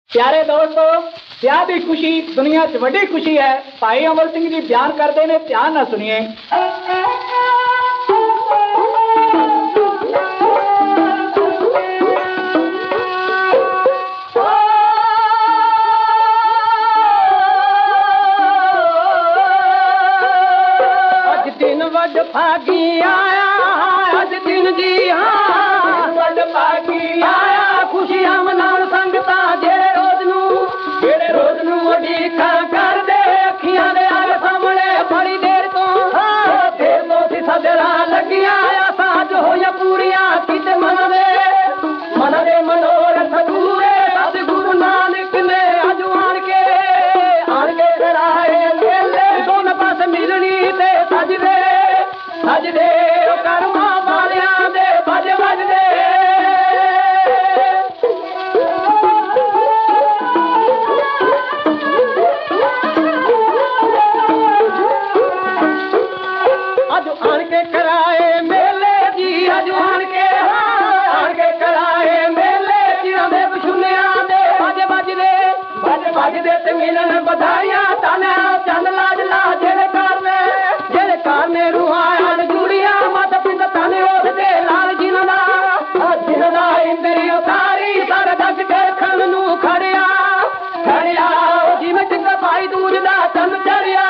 प्यारे दोस्तों, ब्याह की खुशी दुनिया च वड्डी खुशी है। भाई अमर सिंह जी बयान करते ने, ध्यान ना सुनिए। अज दिन वड भागी आया, अज दिन जी हाँ वड भागी आया। खुशियां मनाउण संगतां जेड़े रोज नूं उडीकां करदे, अखियां दे आगे सामने बड़ी देर तो सी सजरां लगियां। आसां जो होईयां पूरियां किते मन दे मनोरथ पूरे। सतगुरु नानक ने अज आण के कराए मेले, दोनों पास मिलनी ते सजदे करमां वालियां दे बज बजदे। अज आण के कराए मेले जी, अज आण के कराए मेले। जिन्हां दे बछुनियां दे बज बजदे ते मिलन बधाइयां। ताना चंद लाज ला जेड़े कारने रूहां हल जुड़ियां। मत पिंड ताने उठदे लाल जिन्हां दा इंद्री उतारी। सर जग के खण नूं खड़िया जिवें चंगा भाई दूज दा चंद चढ़िया।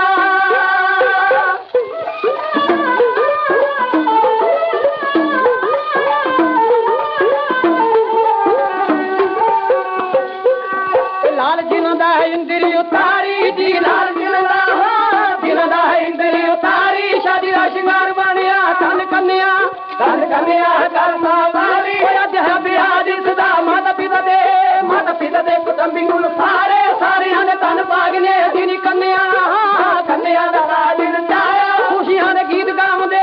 लाल जिन्हां दा इंद्री उतारी जी, लाल जिन्हां दा इंद्री उतारी। शादी दा शिंगार बनिया धन कन्या करना वाली। अज है ब्याह दिसदा माता पिता दे कुटुंबी गुण सारियां दे धन भागने। जिनी कन्या दा राज रचाया। खुशियां दे गीत गावदे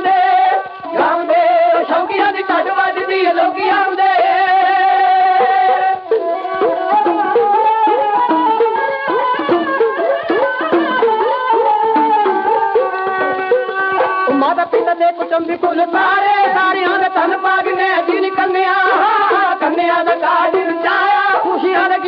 शौकियां दी ढड्ड वजदी लोकी आउंदे। माता पिता दे कुटुंबी कुल सारियां दे धन भागने। जिनी कन्या दा काज रचाया। खुशियां दे